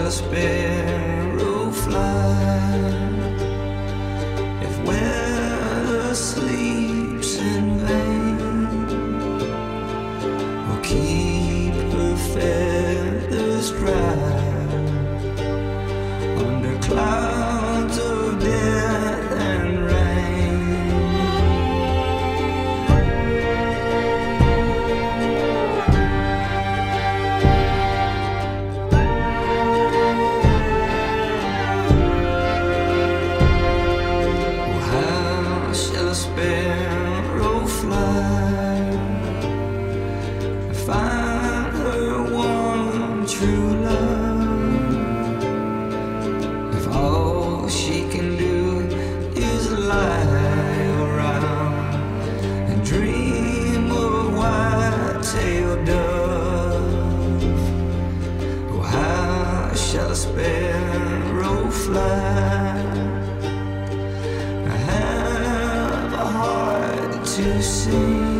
shall a sparrow fly if weather sleeps in vain? Or keep her feathers dry under clouds of death and rain? Sparrow fly and find her one true love if all she can do is lie around and dream of white-tailed dove? Oh, how shall a sparrow fly to sing?